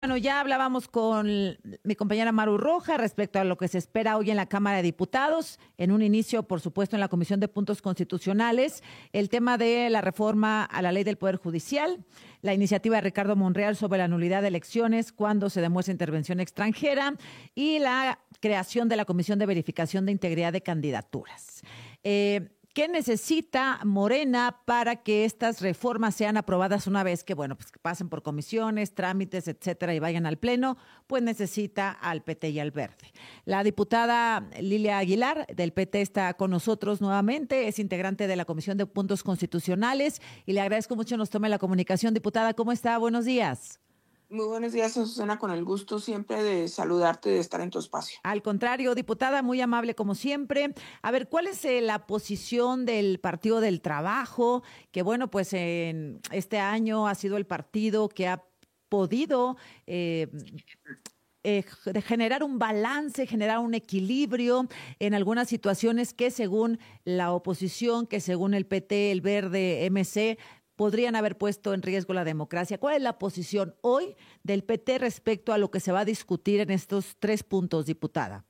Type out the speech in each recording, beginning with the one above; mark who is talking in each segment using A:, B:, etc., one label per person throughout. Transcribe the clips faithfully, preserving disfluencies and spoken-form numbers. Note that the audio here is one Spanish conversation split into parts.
A: Bueno, ya hablábamos con mi compañera Maru Roja respecto a lo que se espera hoy en la Cámara de Diputados. En un inicio, por supuesto, en la Comisión de Puntos Constitucionales, el tema de la reforma a la Ley del Poder Judicial, la iniciativa de Ricardo Monreal sobre la nulidad de elecciones cuando se demuestre intervención extranjera y la creación de la Comisión de Verificación de Integridad de Candidaturas. Eh, ¿Qué necesita Morena para que estas reformas sean aprobadas una vez que, bueno, pues que pasen por comisiones, trámites, etcétera, y vayan al Pleno? Pues necesita al P T y al Verde. La diputada Lilia Aguilar del P T está con nosotros nuevamente, es integrante de la Comisión de Puntos Constitucionales y le agradezco mucho que nos tome la comunicación. Diputada, ¿cómo está? Buenos días.
B: Muy buenos días, Susana, con el gusto siempre de saludarte, de estar en tu espacio.
A: Al contrario, diputada, muy amable como siempre. A ver, ¿cuál es eh, la posición del Partido del Trabajo? Que bueno, pues en este año ha sido el partido que ha podido eh, eh, de generar un balance, generar un equilibrio en algunas situaciones que según la oposición, que según el P T, el Verde, M C, podrían haber puesto en riesgo la democracia. ¿Cuál es la posición hoy del P T respecto a lo que se va a discutir en estos tres puntos, diputada?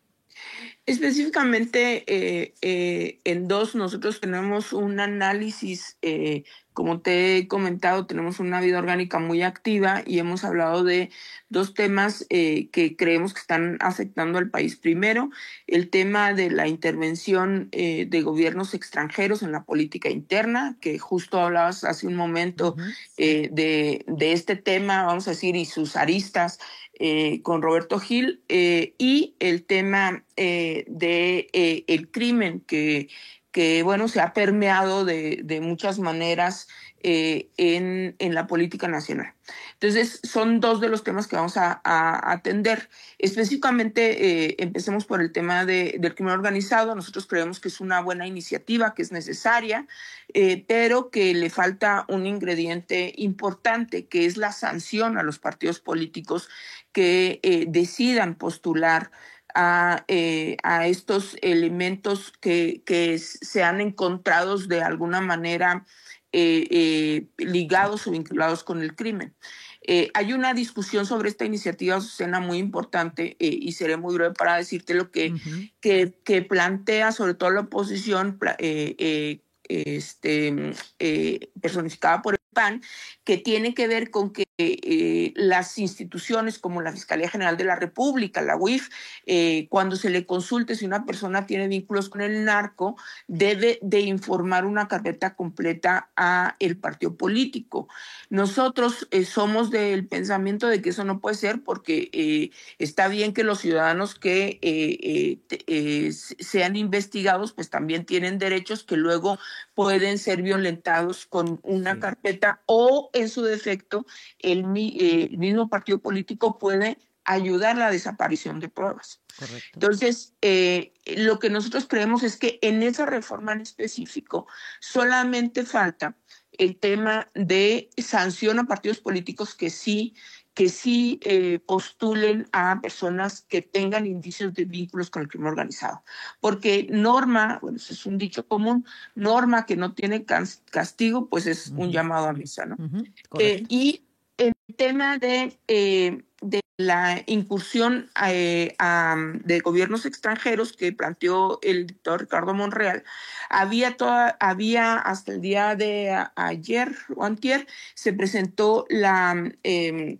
B: Específicamente eh, eh, en dos, nosotros tenemos un análisis, eh, como te he comentado, tenemos una vida orgánica muy activa y hemos hablado de dos temas eh, que creemos que están afectando al país. Primero, el tema de la intervención eh, de gobiernos extranjeros en la política interna, que justo hablabas hace un momento
A: Uh-huh.
B: eh, de, de este tema, vamos a decir, y sus aristas. Eh, con Roberto Gil eh, y el tema eh, de eh, el crimen que, que bueno, se ha permeado de, de muchas maneras eh, en, en la política nacional. Entonces, son dos de los temas que vamos a, a atender. Específicamente, eh, empecemos por el tema de, del crimen organizado. Nosotros creemos que es una buena iniciativa, que es necesaria, eh, pero que le falta un ingrediente importante, que es la sanción a los partidos políticos que eh, decidan postular a, eh, a estos elementos que, que se han encontrado de alguna manera eh, eh, ligados o vinculados con el crimen. Eh, hay una discusión sobre esta iniciativa, Susana, muy importante eh, y seré muy breve para decirte lo que,
A: Uh-huh.
B: que, que plantea sobre todo la oposición eh, eh, este, eh, personificada por el P A N, que tiene que ver con que eh, las instituciones como la Fiscalía General de la República, la U I F, eh, cuando se le consulte si una persona tiene vínculos con el narco, debe de informar una carpeta completa a el partido político. Nosotros eh, somos del pensamiento de que eso no puede ser porque eh, está bien que los ciudadanos que eh, eh, eh, sean investigados pues también tienen derechos que luego pueden ser violentados con una sí. carpeta o en su defecto el, eh, el mismo partido político puede ayudar a la desaparición de pruebas.
A: Correcto.
B: Entonces, eh, lo que nosotros creemos es que en esa reforma en específico solamente falta el tema de sanción a partidos políticos que sí que sí eh, postulen a personas que tengan indicios de vínculos con el crimen organizado. Porque norma, bueno, eso es un dicho común, norma que no tiene castigo, pues es uh-huh. un llamado a misa, ¿no?
A: Uh-huh.
B: Eh, y el tema de, eh, de la incursión eh, a, de gobiernos extranjeros que planteó el dictador Ricardo Monreal, había, toda, había hasta el día de a, ayer o antier, se presentó la... Eh,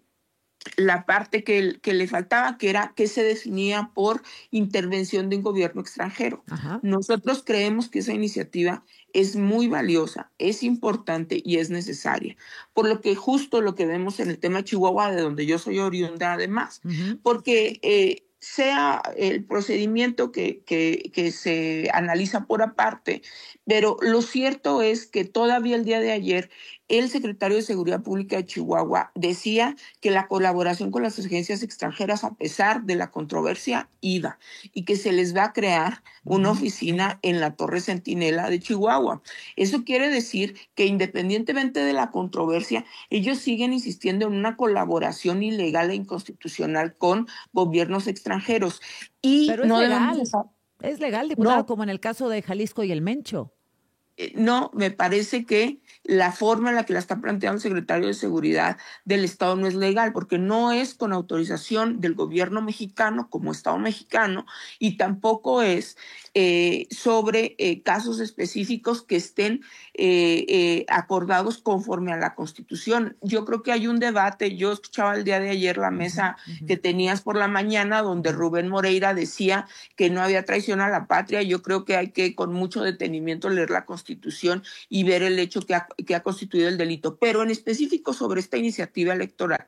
B: la parte que, que le faltaba, que era que se definía por intervención de un gobierno extranjero.
A: Ajá.
B: Nosotros creemos que esa iniciativa es muy valiosa, es importante y es necesaria. Por lo que justo lo que vemos en el tema de Chihuahua, de donde yo soy oriunda además, uh-huh. porque eh, sea el procedimiento que, que, que se analiza por aparte, pero lo cierto es que todavía el día de ayer el secretario de Seguridad Pública de Chihuahua decía que la colaboración con las agencias extranjeras, a pesar de la controversia, iba y que se les va a crear una oficina en la Torre Centinela de Chihuahua. Eso quiere decir que independientemente de la controversia, ellos siguen insistiendo en una colaboración ilegal e inconstitucional con gobiernos extranjeros. Y
A: Pero es
B: no
A: legal,
B: debemos...
A: es legal, diputada,
B: No.
A: como en el caso de Jalisco y el Mencho.
B: eh, no, me parece que la forma en la que la está planteando el secretario de Seguridad del Estado no es legal, porque no es con autorización del gobierno mexicano como Estado mexicano y tampoco es eh, sobre eh, casos específicos que estén eh, eh, acordados conforme a la Constitución. Yo creo que hay un debate, yo escuchaba el día de ayer la mesa uh -huh. que tenías por la mañana donde Rubén Moreira decía que no había traición a la patria. Yo creo que hay que con mucho detenimiento leer la Constitución y ver el hecho que ha, que ha constituido el delito, pero en específico sobre esta iniciativa electoral,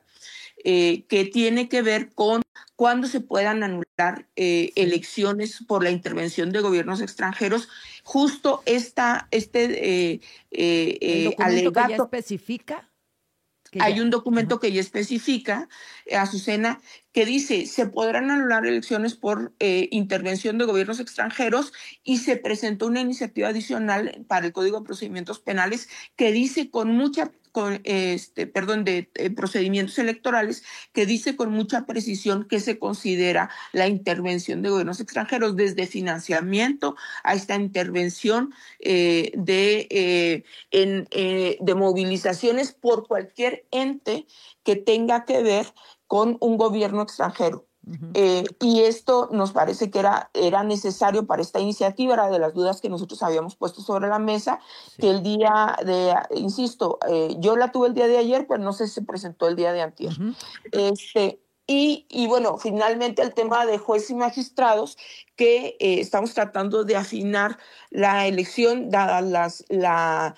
B: eh, que tiene que ver con cuándo se puedan anular eh, elecciones por la intervención de gobiernos extranjeros. Justo esta, este eh, eh,
A: ¿El documento alegato, que ya especifica?
B: Que hay ya, un documento uh-huh. que ya especifica, eh, Azucena, que dice se podrán anular elecciones por eh, intervención de gobiernos extranjeros, y se presentó una iniciativa adicional para el Código de Procedimientos Penales que dice con mucha con este perdón de eh, procedimientos electorales, que dice con mucha precisión que se considera la intervención de gobiernos extranjeros, desde financiamiento a esta intervención eh, de eh, en, eh, de movilizaciones por cualquier ente que tenga que ver con un gobierno extranjero. Uh-huh. eh, y esto nos parece que era, era necesario para esta iniciativa, era de las dudas que nosotros habíamos puesto sobre la mesa, sí. que el día de, insisto, eh, yo la tuve el día de ayer, pero no sé si se presentó el día de antier. Uh-huh. este, y, y bueno, finalmente el tema de jueces y magistrados, que eh, estamos tratando de afinar la elección, dadas las, la,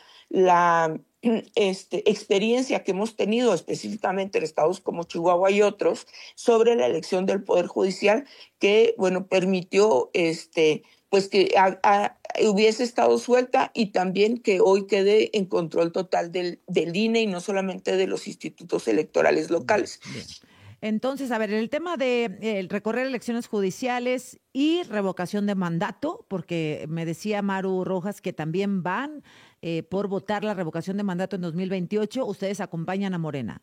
B: la Este, experiencia que hemos tenido específicamente en estados como Chihuahua y otros sobre la elección del Poder Judicial, que bueno permitió este, pues que a, a, hubiese estado suelta, y también que hoy quede en control total del, del I N E y no solamente de los institutos electorales locales.
A: Bien. Entonces, a ver, el tema de eh, recorrer elecciones judiciales y revocación de mandato, porque me decía Maru Rojas que también van eh, por votar la revocación de mandato en dos mil veintiocho, ustedes acompañan a Morena.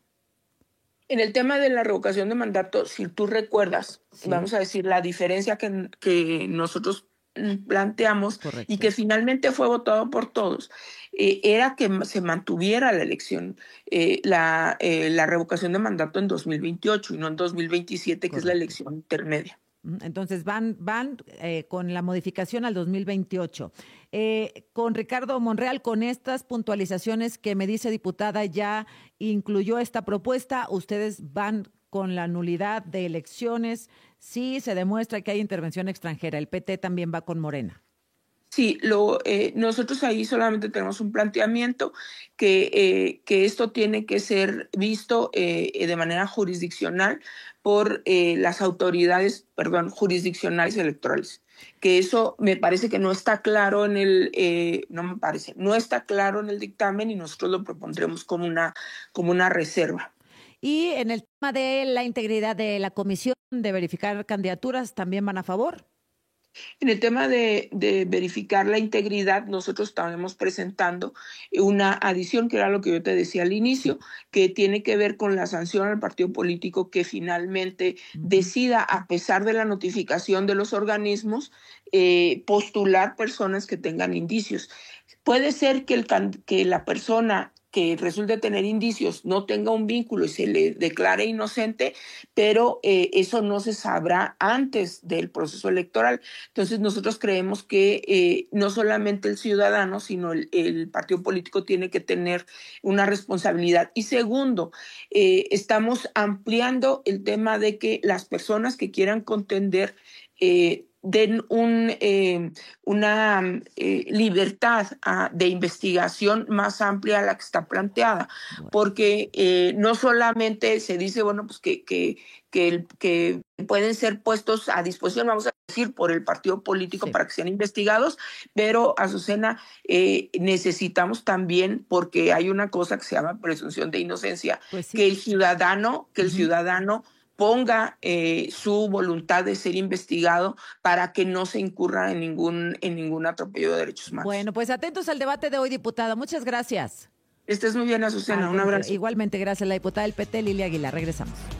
B: En el tema de la revocación de mandato, si tú recuerdas, sí. vamos a decir, la diferencia que, que nosotros planteamos Correcto. y que finalmente fue votado por todos, eh, era que se mantuviera la elección, eh, la, eh, la revocación de mandato en dos mil veintiocho y no en dos mil veintisiete, Correcto. que es la elección intermedia.
A: Entonces van, van eh, con la modificación al dos mil veintiocho. Eh, con Ricardo Monreal, con estas puntualizaciones que me dice diputada, ya incluyó esta propuesta, ustedes van con la nulidad de elecciones, sí se demuestra que hay intervención extranjera. El P T también va con Morena.
B: Sí, lo, eh, nosotros ahí solamente tenemos un planteamiento que, eh, que esto tiene que ser visto eh, de manera jurisdiccional por eh, las autoridades, perdón, jurisdiccionales electorales. Que eso me parece que no está claro en el, eh, no me parece, no está claro en el dictamen, y nosotros lo propondremos como una, como una reserva.
A: Y en el tema de la integridad de la comisión de verificar candidaturas, ¿también van a favor?
B: En el tema de, de verificar la integridad, nosotros estábamos presentando una adición, que era lo que yo te decía al inicio, que tiene que ver con la sanción al partido político que finalmente decida, a pesar de la notificación de los organismos, eh, postular personas que tengan indicios. Puede ser que, el, que la persona que resulte tener indicios no tenga un vínculo y se le declare inocente, pero eh, eso no se sabrá antes del proceso electoral. Entonces nosotros creemos que eh, no solamente el ciudadano, sino el, el partido político tiene que tener una responsabilidad. Y segundo, eh, estamos ampliando el tema de que las personas que quieran contender eh, den un, eh, una eh, libertad uh, de investigación más amplia a la que está planteada, bueno. porque eh, no solamente se dice, bueno, pues que, que, que, el, que pueden ser puestos a disposición, vamos a decir, por el partido político sí. para que sean investigados, pero, Azucena, eh, necesitamos también, porque hay una cosa que se llama presunción de inocencia, pues sí. que el ciudadano, que el uh-huh. ciudadano ponga eh, su voluntad de ser investigado para que no se incurra en ningún, en ningún atropello de derechos humanos.
A: Bueno, pues atentos al debate de hoy, diputada. Muchas gracias.
B: Estés muy bien, Azucena. Un abrazo.
A: Igualmente, gracias. La diputada del P T, Lilia Aguilar. Regresamos.